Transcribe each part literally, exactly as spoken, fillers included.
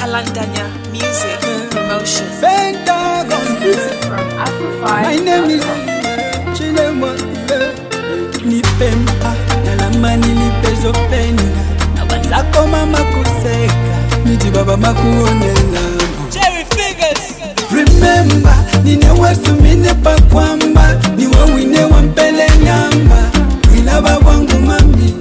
Kalandanya Music Promotion. From Afro My name is Chilemwa. Nipempa nalama nilipezo penina na wazako mama kuseka niti baba makuonela. Jerry Figures. Remember nine wasu mine pa kwamba ni wawine wampele nyamba wilaba wangu mami.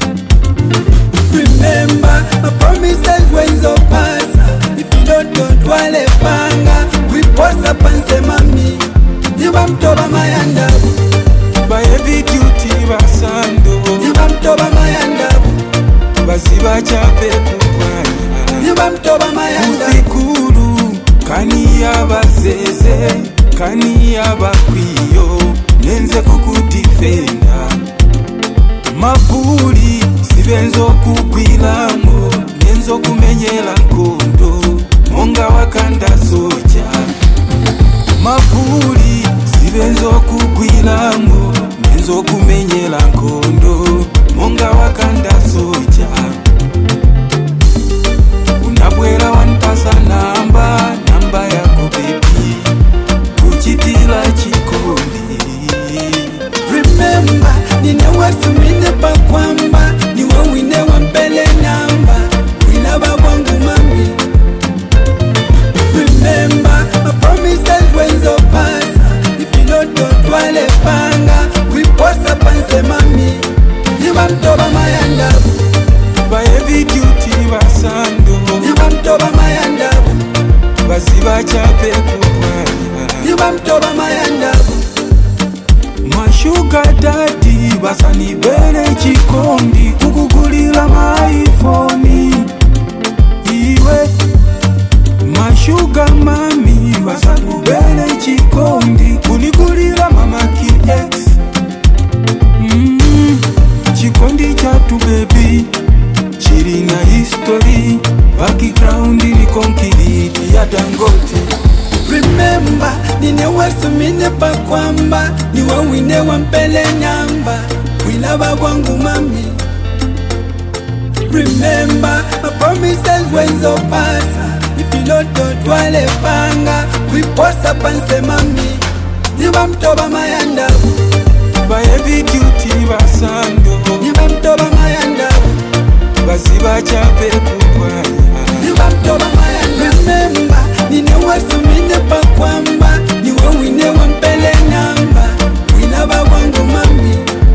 Remember my promises wenzo pasa if you don't don't wale panga we posa panse mami niwa mtoba mayandabu by heavy duty basando niwa mtoba mayandabu basiba chape kukwanya niwa mtoba mayandabu usikuru kani abazeze kani abakwiyo nenze kukudifenda mabuli sibenzo kugwilamo nenzo kumenyela nkondo monga wakanda soja mabuli sibenzo kugwilamo nenzo kumenyela nkondo monga wakanda soja unabwera wanipasa namba namba yako baby kuchitila chikondi. Remember nine wasu mine pa kwamba ni wawine wampele namba wilaba wangu mami. Remember my promises wenzo pasa if you don't don't wale panga we posa panse mami niwa mtoba mayandabu by heavy duty basando niwa mtoba mayandabu basiba chape kukwanya niwa mtoba mayandabu mashuga dadi basani bere chikondi kukugulila maifoni iwe mashuga mami basani bere chikondi kunigulila mama kiex mm, chikondi chatu baby chiri na history background ni konkiliti ya Dangote. Remember nine wasu mine pa kwamba ni wawine wampele namba wilaba wangu mami. Remember my promises wenzo pasa if you don't don't wale panga we posa panse mami niwa mtoba mayandabu by heavy duty basando niwa mtoba mayandabu basiba chape kukwanya niwa mtoba mayandabu. Remember nine wasu mine pa kwamba ni wawine wampele namba wilaba wangu mami.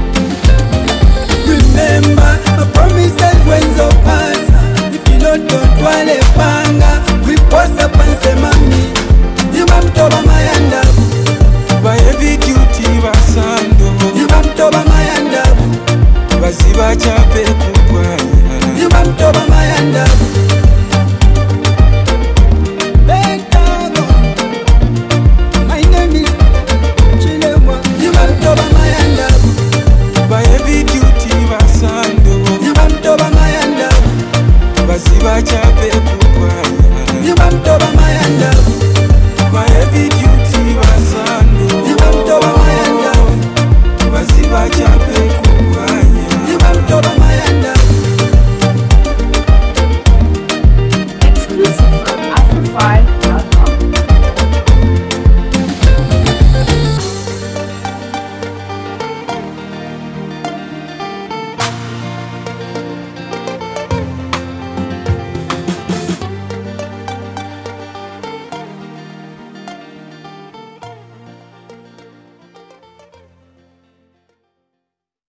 Remember my promises wenzo pasa if you don't don't wale panga we posa panse mami niwa mtoba mayandabu by heavy duty basando niwa mtoba mayandabu basiba chape kukwanya niwa mtoba mayandabu. My name is Chilemwa. Niwa mtoba mayandabu by heavy duty basando niwa mtoba mayandabu basiba chape kukwanya niwa mtoba mayandabu.